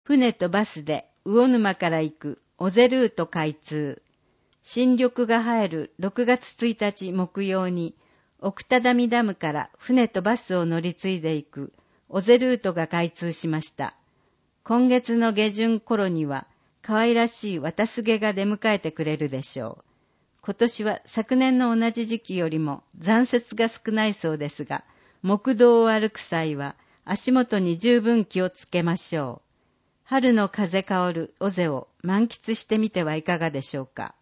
船とバスで魚沼から行く尾瀬ルート開通。新緑が映える6月1日木曜に、奥只見ダムから船とバスを乗り継いでいく尾瀬ルートが開通しました。今月の下旬頃には、可愛らしい渡す毛が出迎えてくれるでしょう。今年は昨年の同じ時期よりも残雪が少ないそうですが、木道を歩く際は足元に十分気をつけましょう。春の風薫る尾瀬を満喫してみてはいかがでしょうか。